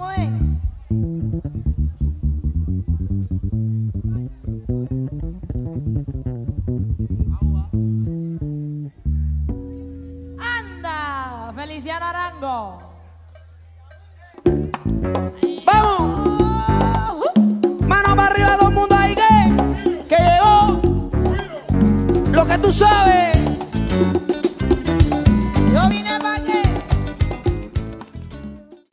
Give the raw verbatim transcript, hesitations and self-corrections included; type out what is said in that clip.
¿Cómo es? ¡Anda! Feliciano Arango. ¡Vamos! Mano para arriba, todo el mundo ahí que, que llegó. Lo que tú sabes.